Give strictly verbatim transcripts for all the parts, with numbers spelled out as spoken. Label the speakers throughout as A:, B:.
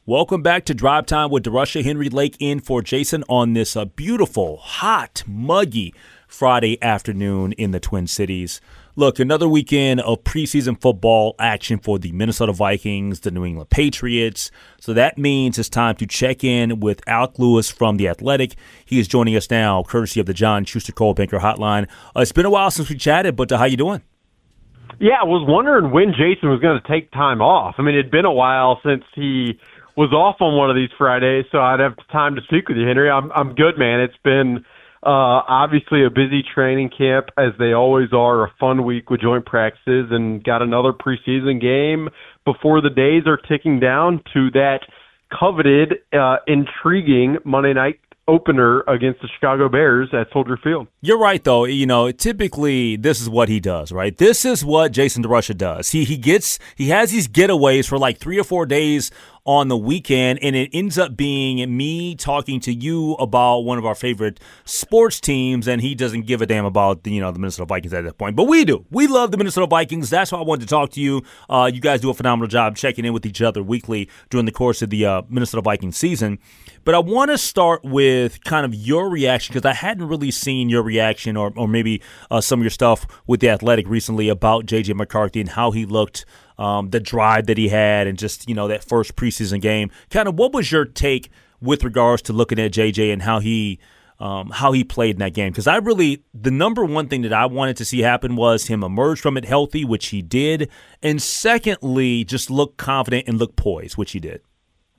A: Welcome back to Drive Time with DeRusha. Henry Lake in for Jason on this uh, beautiful, hot, muggy Friday afternoon in the Twin Cities. Look, another weekend of preseason football action for the Minnesota Vikings, the New England Patriots. So that means it's time to check in with Alec Lewis from The Athletic. He is joining us now, courtesy of the John Schuster Coldwell Banker Hotline. Uh, it's been a while since we chatted, but uh, how you doing?
B: Yeah, I was wondering when Jason was going to take time off. I mean, it had been a while since he was off on one of these Fridays, so I'd have time to speak with you, Henry. I'm I'm good, man. It's been uh, obviously a busy training camp, as they always are, a fun week with joint practices, and got another preseason game before the days are ticking down to that coveted, uh, intriguing Monday night opener against the Chicago Bears at Soldier Field.
A: You're right, though. You know, typically this is what he does, right? This is what Jason DeRusha does. He he gets he has these getaways for like three or four days on the weekend, and it ends up being me talking to you about one of our favorite sports teams, and he doesn't give a damn about the, you know, the Minnesota Vikings at that point. But we do. We love the Minnesota Vikings. That's why I wanted to talk to you. Uh, you guys do a phenomenal job checking in with each other weekly during the course of the uh, Minnesota Vikings season. But I want to start with kind of your reaction, because I hadn't really seen your reaction or, or maybe uh, some of your stuff with The Athletic recently about J J McCarthy and how he looked, um, the drive that he had, and just, you know, that first preseason game. Kind of what was your take with regards to looking at J J and how he um, how he played in that game? Because I really, the number one thing that I wanted to see happen was him emerge from it healthy, which he did, and secondly, just look confident and look poised, which he did.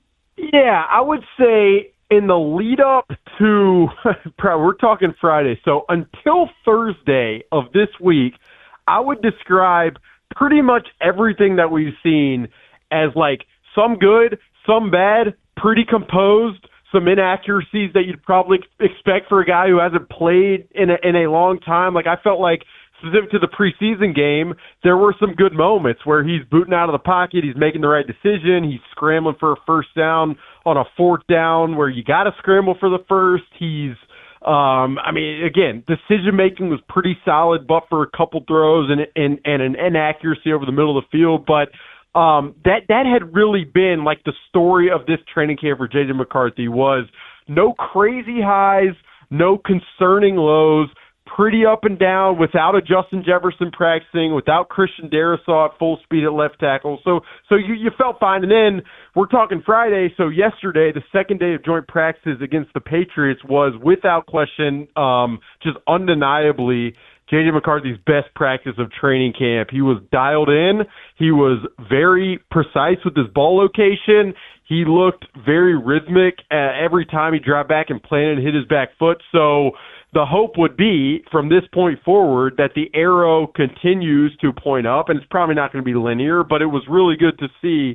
B: Yeah, I would say in the lead up to, we're talking Friday, so until Thursday of this week, I would describe pretty much everything that we've seen as like some good, some bad, pretty composed, some inaccuracies that you'd probably expect for a guy who hasn't played in a, in a long time. Like, I felt like, specific to the preseason game, there were some good moments where he's booting out of the pocket, he's making the right decision, he's scrambling for a first down on a fourth down where you got to scramble for the first. He's, um, I mean, again, decision-making was pretty solid, but for a couple throws and, and, and an inaccuracy over the middle of the field. But um, that, that had really been like the story of this training camp for J J McCarthy, was no crazy highs, no concerning lows, pretty up and down, without a Justin Jefferson practicing, without Christian Darrisaw at full speed at left tackle. So so you, you felt fine. And then we're talking Friday, so yesterday, the second day of joint practices against the Patriots was, without question, um, just undeniably J J McCarthy's best practice of training camp. He was dialed in. He was very precise with his ball location. He looked very rhythmic uh, every time he dropped back and planted and hit his back foot. So the hope would be, from this point forward, that the arrow continues to point up, and it's probably not going to be linear, but it was really good to see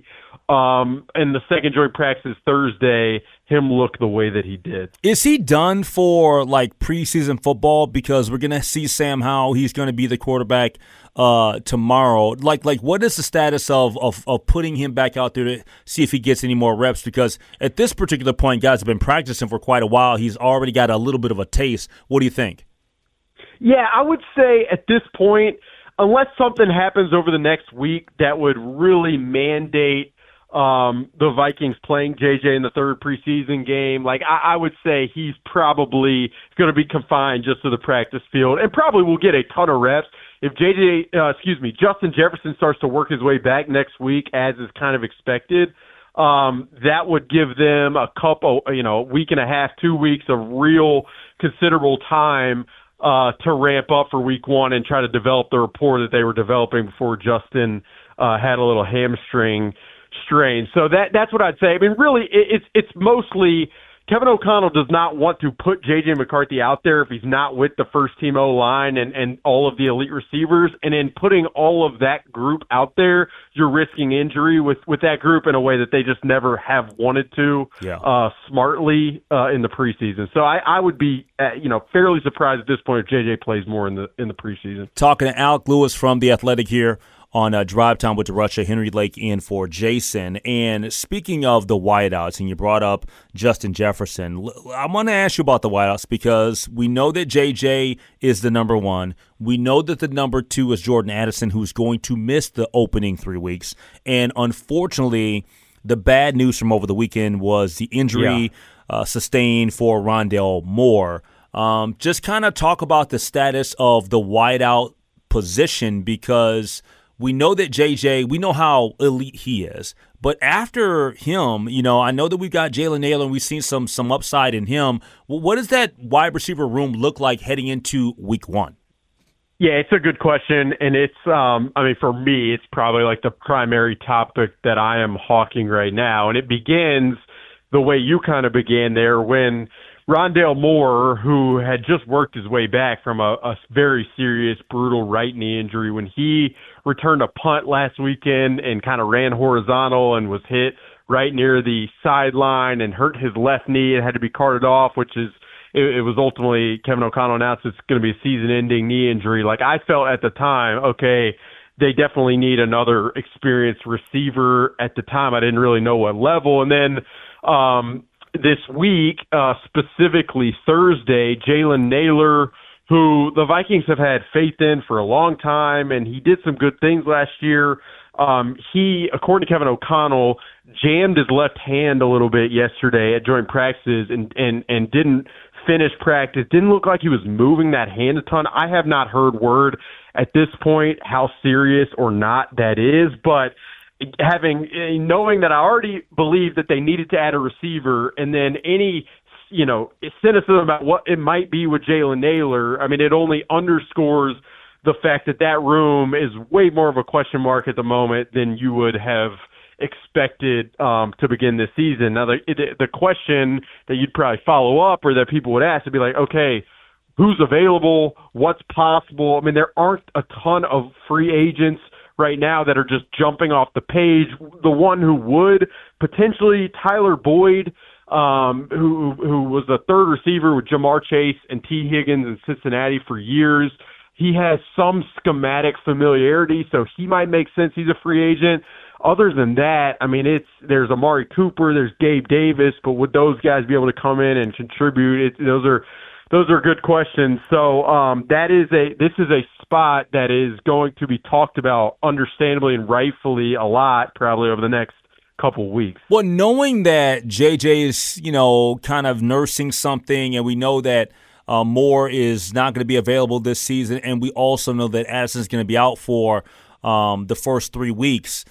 B: um, in the second joint practice Thursday him look the way that he did.
A: Is he done for, like, preseason football? Because we're going to see Sam Howell. He's going to be the quarterback uh, tomorrow. Like, like, what is the status of, of of putting him back out there to see if he gets any more reps? Because at this particular point, guys have been practicing for quite a while. He's already got a little bit of a taste. What do you think?
B: Yeah, I would say at this point, unless something happens over the next week that would really mandate Um, the Vikings playing J J in the third preseason game, like I, I would say he's probably going to be confined just to the practice field, and probably will get a ton of reps. If J J, uh, excuse me, Justin Jefferson starts to work his way back next week, as is kind of expected, um, that would give them a couple, you know, a week and a half, two weeks of real considerable time uh, to ramp up for week one and try to develop the rapport that they were developing before Justin uh, had a little hamstring strain. So that that's what I'd say. I mean, really, it, it's it's mostly Kevin O'Connell does not want to put J J McCarthy out there if he's not with the first team O-line and, and all of the elite receivers. And in putting all of that group out there, you're risking injury with, with that group in a way that they just never have wanted to
A: yeah.
B: uh, smartly uh, in the preseason. So I, I would be uh, you know fairly surprised at this point if J J plays more in the in the preseason.
A: Talking to Alec Lewis from The Athletic here on uh, Drive Time with DeRusha. Henry Lake in for Jason. And speaking of the wideouts, and you brought up Justin Jefferson, I want to ask you about the wideouts because we know that J J is the number one. We know that the number two is Jordan Addison, who's going to miss the opening three weeks. And unfortunately, the bad news from over the weekend was the injury yeah. uh, sustained for Rondale Moore. Um, just kind of talk about the status of the wideout position, because we know that J J, we know how elite he is. But after him, you know, I know that we've got Jalen Nailor and we've seen some some upside in him. Well, what does that wide receiver room look like heading into week one?
B: Yeah, it's a good question. And it's, um, I mean, for me, it's probably like the primary topic that I am hawking right now. And it begins the way you kind of began there when Rondale Moore, who had just worked his way back from a, a very serious, brutal right knee injury, when he returned a punt last weekend and kind of ran horizontal and was hit right near the sideline and hurt his left knee and had to be carted off, which is, it, it was ultimately, Kevin O'Connell announced it's going to be a season-ending knee injury. Like, I felt at the time, okay, they definitely need another experienced receiver. At the time, I didn't really know what level. And then, um, this week, uh, specifically Thursday, Jalen Nailor, who the Vikings have had faith in for a long time, and he did some good things last year. Um, he, according to Kevin O'Connell, jammed his left hand a little bit yesterday at joint practices and, and, and didn't finish practice. Didn't look like he was moving that hand a ton. I have not heard word at this point how serious or not that is, but having knowing that I already believed that they needed to add a receiver, and then any you know cynicism about what it might be with Jalen Nailor, I mean, it only underscores the fact that that room is way more of a question mark at the moment than you would have expected um, to begin this season. Now, the the question that you'd probably follow up or that people would ask would be like, okay, who's available? What's possible? I mean, there aren't a ton of free agents right now that are just jumping off the page. The one who would potentially, Tyler Boyd, um, who who was the third receiver with Jamar Chase and T. Higgins in Cincinnati for years. He has some schematic familiarity, so he might make sense. He's a free agent. Other than that, I mean, it's there's Amari Cooper, there's Gabe Davis, but would those guys be able to come in and contribute? It, those are Those are good questions. So um, that is a this is a spot that is going to be talked about, understandably and rightfully, a lot probably over the next couple weeks.
A: Well, knowing that J J is, you know, kind of nursing something, and we know that uh, Moore is not going to be available this season, and we also know that Addison is going to be out for um, the first three weeks.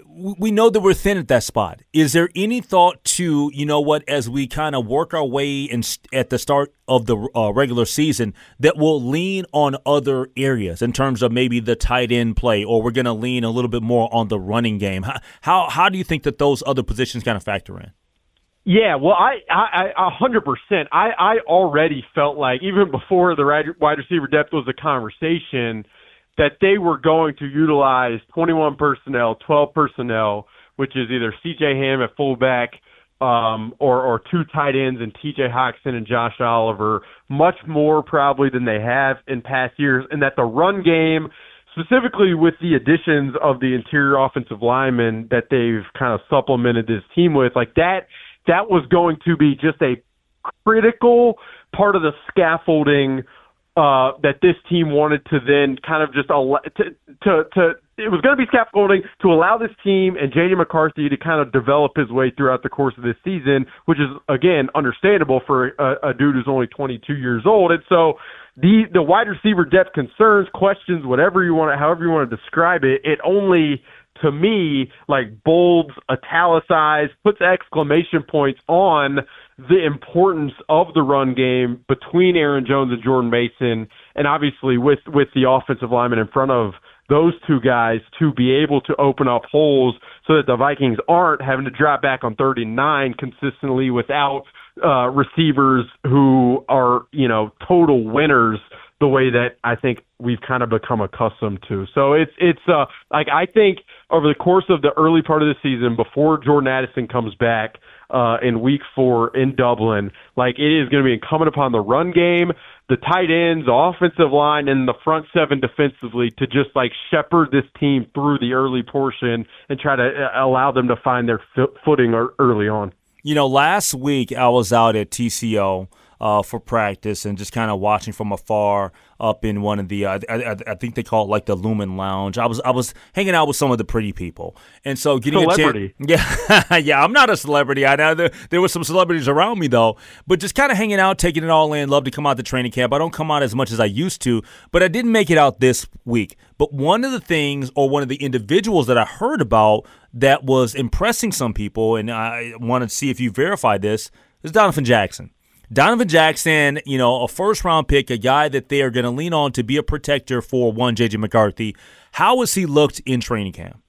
A: We know that we're thin at that spot. Is there any thought to, you know what, as we kind of work our way in, at the start of the uh, regular season, that we'll lean on other areas in terms of maybe the tight end play, or we're going to lean a little bit more on the running game? How, how how do you think that those other positions kind of factor in?
B: Yeah, well, I, I, I, a hundred percent. I, I already felt like, even before the wide receiver depth was a conversation, that they were going to utilize twenty-one personnel, twelve personnel, which is either C J Ham at fullback um, or, or two tight ends and T J Hockenson and Josh Oliver, much more probably than they have in past years, and that the run game, specifically with the additions of the interior offensive linemen that they've kind of supplemented this team with, like that, that was going to be just a critical part of the scaffolding Uh, that this team wanted to then kind of just allow, to, to, to, it was going to be scaffolding to allow this team and J J McCarthy to kind of develop his way throughout the course of this season, which is, again, understandable for a, a dude who's only twenty-two years old. And so the, the wide receiver depth concerns, questions, whatever you want to, however you want to describe it, it only, to me, like bolds, italicized, puts exclamation points on the importance of the run game between Aaron Jones and Jordan Mason, and obviously with, with the offensive lineman in front of those two guys to be able to open up holes so that the Vikings aren't having to drop back on third and nine consistently without uh, receivers who are, you know, total winners the way that I think we've kind of become accustomed to. So it's, it's uh, like I think over the course of the early part of the season, before Jordan Addison comes back, Uh, in week four in Dublin, like it is going to be incumbent upon the run game, the tight ends, the offensive line, and the front seven defensively to just like shepherd this team through the early portion and try to allow them to find their f- footing early on.
A: You know, last week I was out at T C O uh, for practice and just kind of watching from afar up in one of the uh, I, I, I think they call it like the Lumen Lounge. I was I was hanging out with some of the pretty people, and so getting
B: celebrity.
A: a chance. Yeah, yeah. I'm not a celebrity. I know there, there were some celebrities around me though, but just kind of hanging out, taking it all in. Love to come out to training camp. I don't come out as much as I used to, but I didn't make it out this week. But one of the things, or one of the individuals that I heard about that was impressing some people, and I wanted to see if you verified this, is Donovan Jackson. Donovan Jackson, you know, a first-round pick, a guy that they are going to lean on to be a protector for one J J McCarthy. How has he looked in training camp?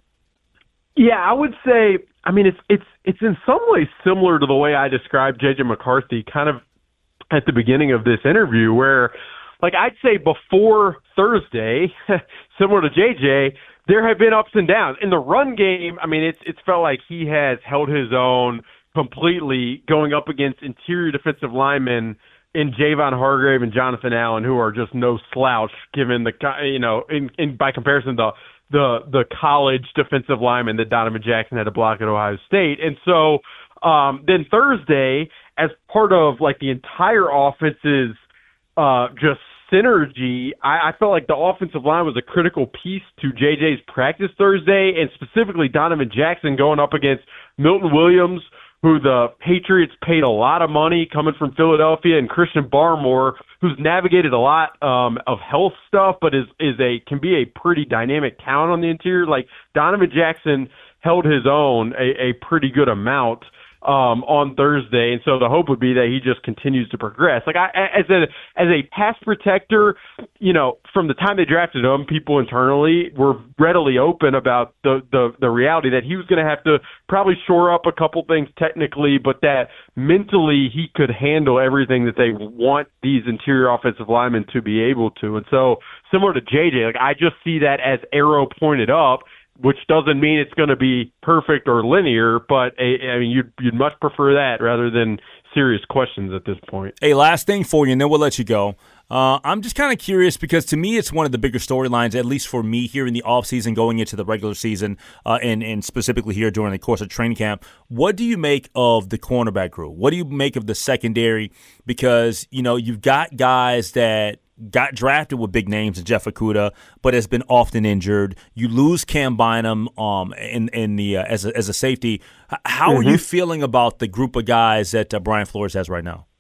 B: Yeah, I would say, I mean, it's it's it's in some ways similar to the way I described J J McCarthy kind of at the beginning of this interview, where, like, I'd say before Thursday, similar to J J, there have been ups and downs. In the run game, I mean, it's it's felt like he has held his own completely, going up against interior defensive linemen in Javon Hargrave and Jonathan Allen, who are just no slouch given the, you know, in, in by comparison to the the college defensive linemen that Donovan Jackson had to block at Ohio State. And so um, then Thursday, as part of like the entire offense's uh, just synergy, I, I felt like the offensive line was a critical piece to J J's practice Thursday, and specifically Donovan Jackson going up against Milton Williams, who the Patriots paid a lot of money coming from Philadelphia, and Christian Barmore, who's navigated a lot um, of health stuff, but is is a can be a pretty dynamic talent on the interior. Like, Donovan Jackson held his own a, a pretty good amount um, on Thursday, and so the hope would be that he just continues to progress. Like, I, as a as a pass protector, you know, from the time they drafted him, people internally were readily open about the the, the reality that he was going to have to probably shore up a couple things technically, but that mentally he could handle everything that they want these interior offensive linemen to be able to. And so, similar to J J, like, I just see that as arrow pointed up, which doesn't mean it's going to be perfect or linear, but a, I mean, you'd, you'd much prefer that rather than serious questions at this point.
A: Hey, last thing for you, and then we'll let you go. Uh, I'm just kind of curious because to me it's one of the bigger storylines, at least for me here in the offseason going into the regular season uh, and, and specifically here during the course of training camp. What do you make of the cornerback group? What do you make of the secondary? Because, you know, you've got guys that got drafted with big names in Jeff Okudah, but has been often injured. You lose Cam Bynum um, in in the uh, as a, as a safety. How mm-hmm. are you feeling about the group of guys that uh, Brian Flores has right now?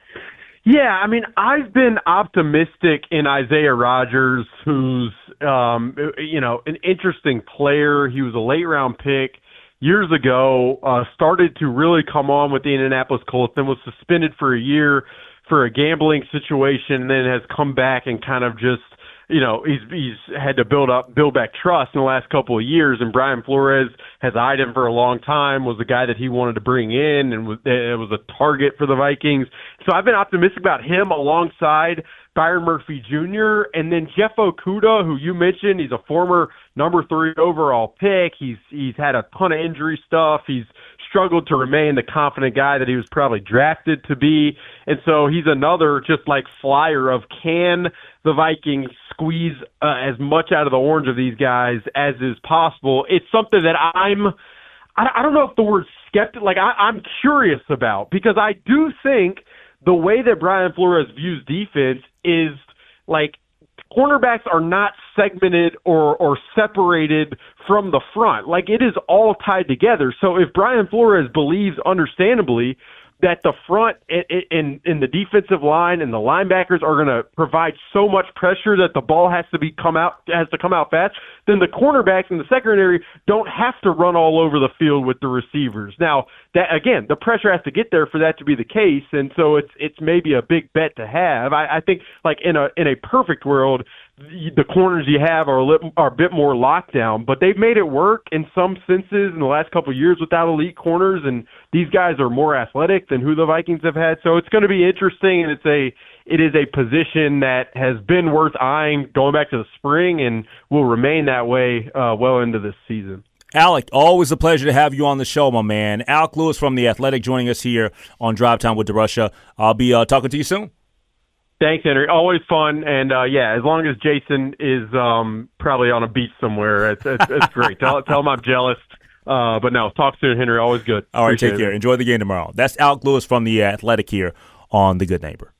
B: Yeah, I mean, I've been optimistic in Isaiah Rodgers, who's um, you know an interesting player. He was a late round pick years ago. Uh, started to really come on with the Indianapolis Colts, then was suspended for a year for a gambling situation, and then has come back and kind of just, you know, he's he's had to build up, build back trust in the last couple of years. And Brian Flores has eyed him for a long time, was the guy that he wanted to bring in, and was, it was a target for the Vikings. So I've been optimistic about him alongside Byron Murphy Junior And then Jeff Okudah, who you mentioned, he's a former number three overall pick. He's he's had a ton of injury stuff. He's struggled to remain the confident guy that he was probably drafted to be. And so he's another just like flyer of, can the Vikings squeeze uh, as much out of the orange of these guys as is possible? It's something that I'm, I, I don't know if the word skeptic, like I, I'm curious about, because I do think the way that Brian Flores views defense is like, cornerbacks are not segmented or, or separated from the front. Like, it is all tied together. So if Brian Flores believes, understandably, that the front in in the defensive line and the linebackers are going to provide so much pressure that the ball has to be come out has to come out fast, then the cornerbacks in the secondary don't have to run all over the field with the receivers. Now, that again, the pressure has to get there for that to be the case, and so it's it's maybe a big bet to have. I, I think, like in a in a perfect world, the, the corners you have are a, little, are a bit more lockdown, but they've made it work in some senses in the last couple of years without elite corners, and these guys are more athletic than who the Vikings have had. So it's going to be interesting, and it's a it is a position that has been worth eyeing going back to the spring and will remain that way uh, well into this season.
A: Alec, always a pleasure to have you on the show, my man. Alec Lewis from The Athletic joining us here on Drive Time with DeRusha. I'll be uh, talking to you soon.
B: Thanks, Henry. Always fun. And, uh, yeah, as long as Jason is um, probably on a beach somewhere, it's, it's, it's great. tell, tell him I'm jealous. Uh, but no, talk soon, Henry. Always good.
A: All right,
B: Appreciate
A: take care.
B: it.
A: Enjoy the game tomorrow. That's Alec Lewis from The Athletic here on The Good Neighbor.